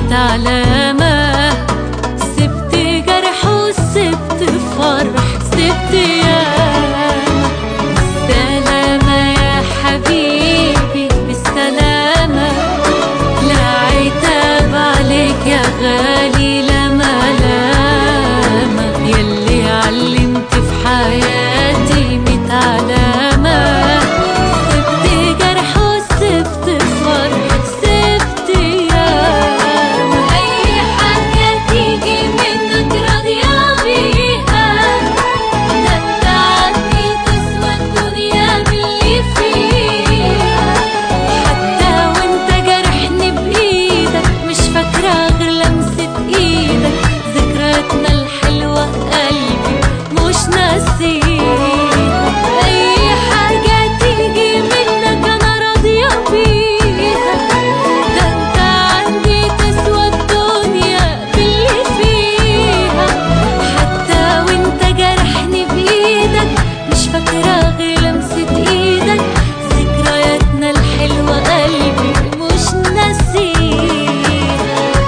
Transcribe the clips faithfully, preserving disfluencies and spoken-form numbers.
ميت علامة. سبت جرح وسبت فرح، سبت ياما. بالسلامة يا حبيبي بالسلامة، لا عتاب عليك يا غالي لا ملامة. يلي علمت في حياتي ميت علامة. سبت جرح وسبت فرح، سبت ياما. أي حاجة تيجي منك راضية بيها، ده انت عني تسوى الدنيا باللي فيها. حتى وانت جرحني بإيدك مش فاكرة غير لمسة إيدك. ذكرياتنا الحلوة قلبي مش ناسيها. أي حاجة تيجي منك أنا راضية بيها، ده انت عندي تسوى الدنيا باللي فيها. حتى وانت جرحني بإيدك مش فاكرة غير لمسة إيدك. ذكرياتنا الحلوة قلبي مش ناسيها.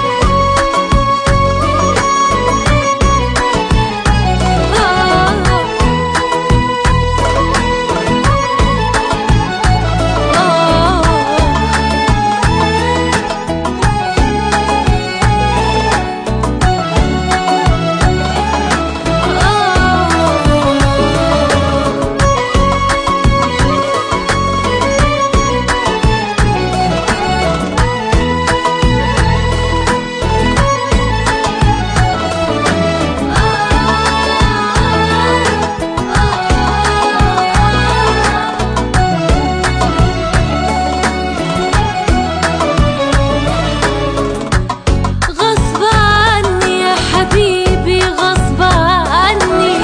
غصب عني يا حبيبي غصب عني،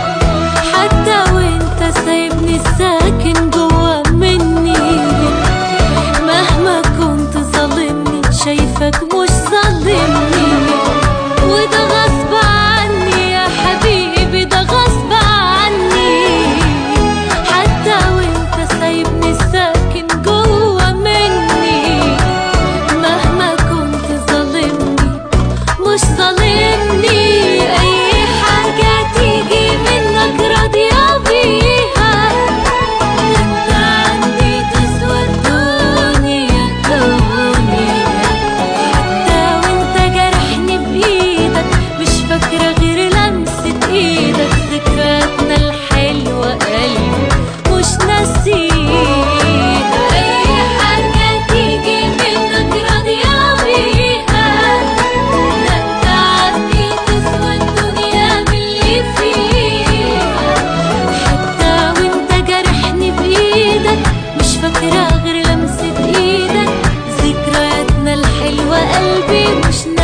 حتى وانت سايبني ساكن جوا مني. مهما كنت ظالمني شايفك مش ظالمني، وده غصب عني يا حبيبي ده غصب عني. حتى وانت سايبني ساكن جوا مني، مهما كنت ظالمني مش ظالمني. أي حاجة تيجي منك راضية بيها، انت عندي تسوى الدنيا دنيا. حتى وانت جرحني بإيدك مش فاكرة غير لمسة إيدك. ذكرياتنا الحلوة قلبي مش ناسيها. أي حاجة تيجي منك راضية بيها، ده انت عندي تسوى الدنيا باللي فيها. حتى وانت جرحني بإيدك مش فاكرة غير لمسة إيدك. ذكرياتنا الحلوة قلبي مش ناسيها.